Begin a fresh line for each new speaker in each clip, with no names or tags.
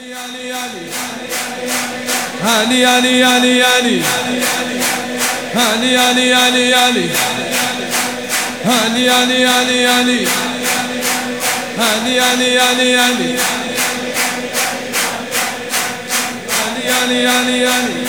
علي علي علي علي علي علي علي علي علي علي علي علي علي علي علي علي علي علي علي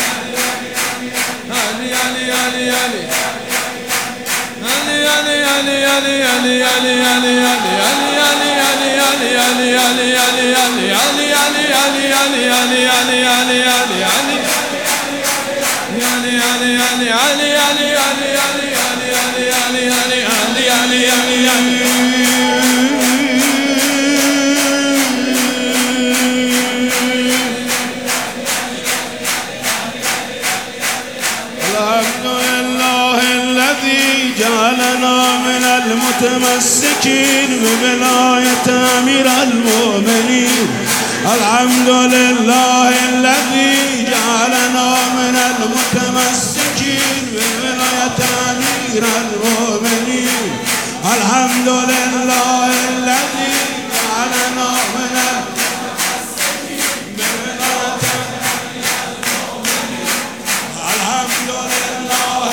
جعلنا من المتمسكين بولاية أمير المؤمنين. الحمد لله الذي جعلنا من المتمسكين بولاية أمير المؤمنين. الحمد لله الذي جعلنا من المتمسكين بولاية أمير المؤمنين. الحمد لله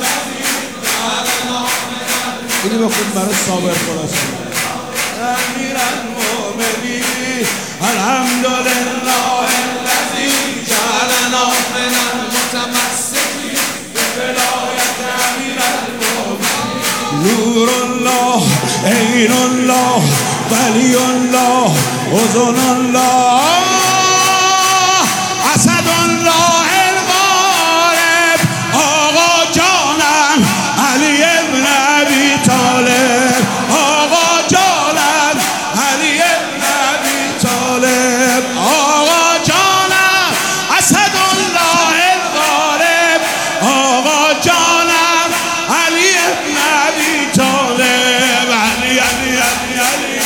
اینی بخون برای صابر خلاصه
أمير المؤمنين. الحمد لله الذي جعلنا من المتمسكين بولاية أمير المؤمنين. نور الله، عين الله، ولي الله، أذن الله، اسد الله الغالب. آقا جانم علی ابن ابی طالب. آقا جانم علی ابن ابی طالب. آقا جانم اسد الله الغالب. آقا جانم علی ابن ابی طالب. علی علی علی علی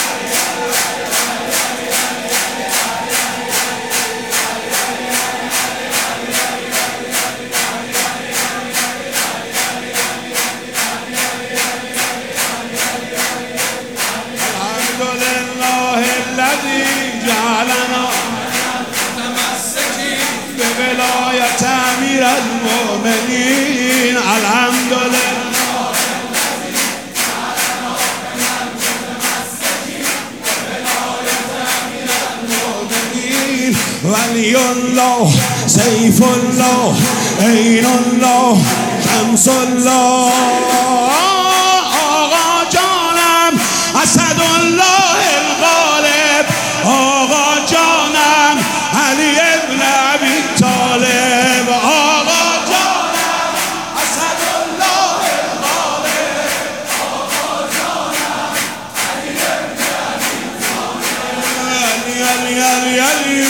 جعلنا متمسكين بولاية أمير المؤمنين. الحمد لله الذي جعلنا متمسكين بولاية أمير المؤمنين. ولي الله، سيف الله، عين الله، شمس الله. آقا جانم اسد الله الغالب. آقا جانم علی ابن ابی طالب. آقا جانم اسد الله الغالب. آقا جانم علی ابن ابی طالب. علی علی علی علی